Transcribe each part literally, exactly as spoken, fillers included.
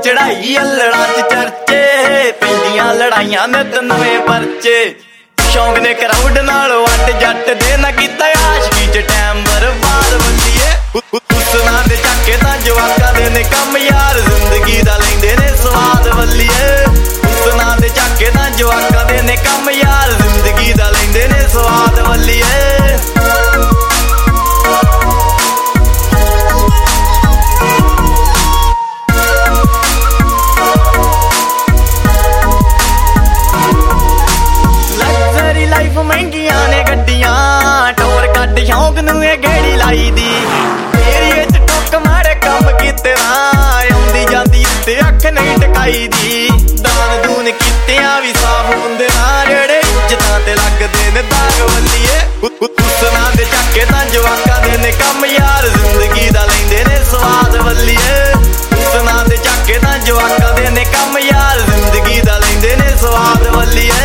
ਚੜਾਈ ਅਲੜਾਂ ਚ ਚਰਚੇ ਪੈਂਦੀਆਂ ਲੜਾਈਆਂ ਨਿਤ ਨਵੇਂ ਪਰਚੇ ਸ਼ੌਂਕ ਨੇ ਕਰਾਊਡ ਨਾਲ ਵੱਟ ਜੱਟ ਦੇ ਨਾ ਕੀਤਾ ਆਸ਼ਕੀ ਚ ਟਾਈਮ ਬਰਬਾਦ ਬੱਲੀਏ ਹੁਸਨਾਂ ਦੇ ਚੱਕੇ ਤਾਂ ਜਵਾਕਾਂ ਦੇ ਨੇ ਕੰਮ ਯਾਰ ਜ਼ਿੰਦਗੀ ਦਾ ਲੈਂਦੇ ਨੇ ਸਵਾਦ ਬੱਲੀਏ ਹੁਸਨਾਂ ਦੇ ਚੱਕੇ ਤਾਂ ਜਵਾਕਾਂ ਦੇ ਨੇ ਕੰਮ ਯਾਰ ਜ਼ਿੰਦਗੀ ਦਾ ਲੈਂਦੇ ਨੇ ਸਵਾਦ ਬੱਲੀਏ ਮਹਿੰਗੀਆਂ ਨੇ ਗੱਡੀਆਂ ਟੋਰ ਕੱਢ ਸ਼ੌਂਕ ਨੂੰ ਇਹ ਗੇੜੀ ਲਾਈ ਦੀ ਏਰੀਏ ਚ ਟੁੱਕ ਮਾਰੇ ਕੰਮ ਕੀਤੇ ਨਾ ਆਉਂਦੀ ਜਾਂਦੀ ਉੱਤੇ ਅੱਖ ਨਹੀਂ ਟਕਾਈ ਦੀ ਦਾਨ ਦੂਨ ਕੀਤਿਆਂ ਵੀ ਸਾਫ਼ ਹੁੰਦੇ ਨਾ ਜਿਹੜੇ ਇੱਜ਼ਤਾਂ ਤੇ ਲੱਗਦੇ ਨੇ ਦਾਗ ਵੱਲੀਏ ਹੁਸਨਾਂ ਦੇ ਚੱਕੇ ਤਾਂ ਜਵਾਕਾਂ ਦੇ ਨੇ ਕੰਮ ਯਾਰ ਜ਼ਿੰਦਗੀ ਦਾ ਲੈਂਦੇ ਨੇ ਸਵਾਦ ਵੱਲੀਏ ਹੁਸਨਾਂ ਦੇ ਚੱਕੇ ਤਾਂ ਜਵਾਕਾਂ ਦੇ ਨੇ ਕੰਮ ਯਾਰ ਜ਼ਿੰਦਗੀ ਦਾ ਲੈਂਦੇ ਨੇ ਸਵਾਦ ਵੱਲੀਏ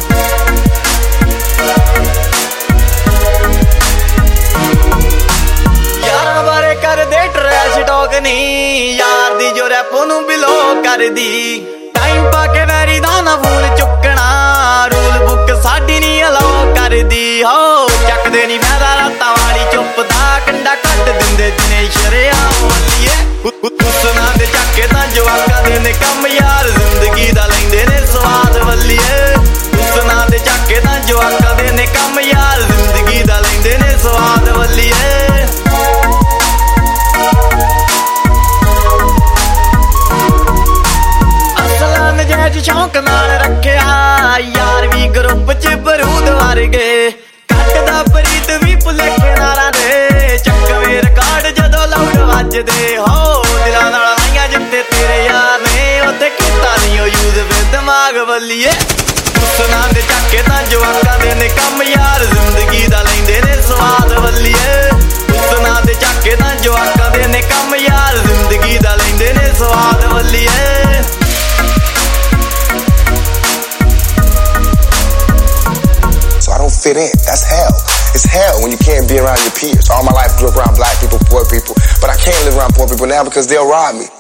ਯਾਰ ਦੀ ਜੋ ਰੈਪ ਨੂੰ ਬਿਲੋ ਕਰਦੀ ਟਾਈਮ ਪਾ ਕੇ ਵੈਰੀ ਦਾ ਨਾ ਫੋਨ ਚੁੱਕਣਾ ਰੂਲ ਬੁੱਕ ਸਾਡੀ ਨਹੀਂ ਅਲਾਉ ਕਰਦੀ ਹੋ ਚੱਕਦੇ ਨਹੀਂ ਫਾਇਦਾ ਰਾਤਾਂ ਵਾਲੀ ਚੁੱਪ ਦਾ ਕੰਡਾ ਕੱਟ ਦਿੰਦੇ ਦਿਨੇ ਸ਼ਰਿਆਮ ਵੱਲੀਏ ਹੁਸਨਾਂ ਦੇ ਚੱਕੇ ਤਾਂ ਜਵਾਕਾਂ ਦੇ ਨੇ ਕੰਮ ਯਾਰ ਜ਼ਿੰਦਗੀ ਦਾ ਲੈਂਦੇ ਨੇ ਸਵਾਦ ਵੱਲੀਏ ਹੁਸਨਾਂ ਦੇ ਚੱਕੇ ਤਾਂ ਜਵਾਕਾਂ ਦੇ ਨੇ ਕੰਮ ਯਾਰ ਜ਼ਿੰਦਗੀ ਦਾ ਲੈਂਦੇ ਨੇ ਸਵਾਦ ਵੱਲੀਏ ਸ਼ੌਂਕ ਨਾਲ ਰੱਖਿਆ ਯਾਰ ਵੀ ਗਰੁੱਪ ਚ ਬਰੂਦ ਵਰਗੇ ਕੱਟਦਾ ਪ੍ਰੀਤ ਵੀ ਭੁਲੇਖੇ ਨਾਲਾਂ ਦੇ ਚੱਕਵੇਂ ਰਿਕਾਰਡ ਜਦੋਂ ਲਾਊਡ ਵੱਜਦੇ ਹੋ ਦਿਲਾਂ ਨਾਲ ਲਾਈਆਂ ਜਿੱਤੇ ਤੇਰੇ ਯਾਰ ਨੇ ਉੱਥੇ ਕੀਤਾ ਨਹੀਂ ਉਹ ਯੂਜ਼ ਵੇ ਦਿਮਾਗ ਵੱਲੀਏ ਹੁਸਨਾਂ ਦੇ ਚੱਕੇ ਤਾਂ ਜਵਾਕਾਂ ਦੇ ਨੇ ਕੰਮ ਯਾਰ ਜ਼ਿੰਦਗੀ ਦਾ ਲੈਂਦੇ ਨੇ ਸਵਾਦ ਵੱਲੀਏ ਹੁਸਨਾਂ ਦੇ ਚੱਕੇ ਤਾਂ ਜਵਾਕਾਂ ਦੇ ਨੇ ਕੰਮ ਯਾਰ ਜ਼ਿੰਦਗੀ ਦਾ ਲੈਂਦੇ ਨੇ ਸਵਾਦ ਵੱਲੀਏ fit in. That's hell. It's hell when you can't be around your peers. All my life I grew up around black people, poor people, but I can't live around poor people now because they'll rob me.